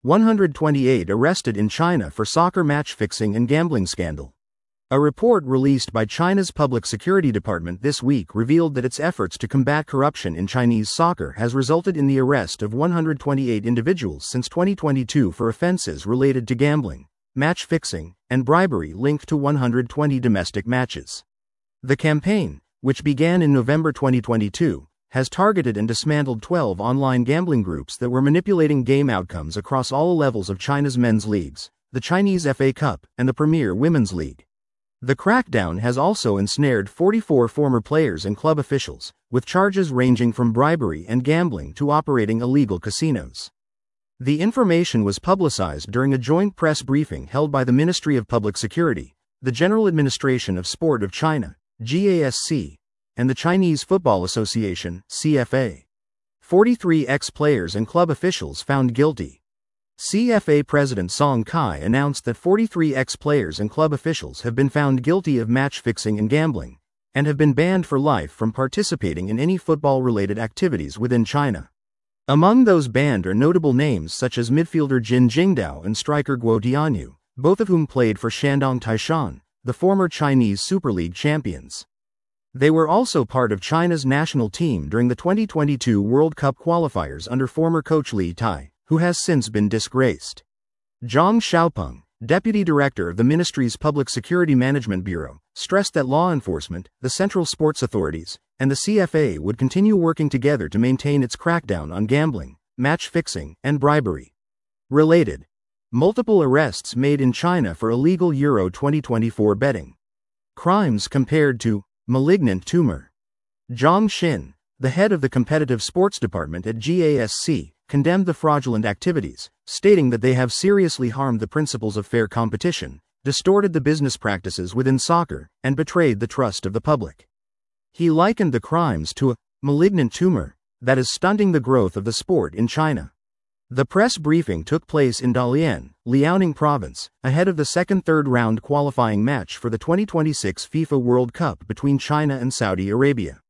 128 arrested in China for soccer match fixing and gambling scandal. A report released by China's Public Security Department this week revealed that its efforts to combat corruption in Chinese soccer has resulted in the arrest of 128 individuals since 2022 for offenses related to gambling, match fixing, and bribery linked to 120 domestic matches. The campaign, which began in November 2022, has targeted and dismantled 12 online gambling groups that were manipulating game outcomes across all levels of China's men's leagues, the Chinese FA Cup, and the Premier Women's League. The crackdown has also ensnared 44 former players and club officials, with charges ranging from bribery and gambling to operating illegal casinos. The information was publicized during a joint press briefing held by the Ministry of Public Security, the General Administration of Sport of China, GASC, and the Chinese Football Association, CFA. 43 ex-players and club officials found guilty. CFA President Song Kai announced that 43 ex-players and club officials have been found guilty of match fixing and gambling, and have been banned for life from participating in any football-related activities within China. Among those banned are notable names such as midfielder Jin Jingdao and striker Guo Tianyu, both of whom played for Shandong Taishan, the former Chinese Super League champions. They were also part of China's national team during the 2022 World Cup qualifiers under former coach Li Tai, who has since been disgraced. Zhang Xiaopeng, deputy director of the ministry's Public Security Management Bureau, stressed that law enforcement, the central sports authorities, and the CFA would continue working together to maintain its crackdown on gambling, match fixing, and bribery. Related. Multiple arrests made in China for illegal Euro 2024 betting. Crimes compared to malignant tumor. Zhang Xin, the head of the competitive sports department at GASC, condemned the fraudulent activities, stating that they have seriously harmed the principles of fair competition, distorted the business practices within soccer, and betrayed the trust of the public. He likened the crimes to a malignant tumor that is stunting the growth of the sport in China. The press briefing took place in Dalian, Liaoning Province, ahead of the second third-round qualifying match for the 2026 FIFA World Cup between China and Saudi Arabia.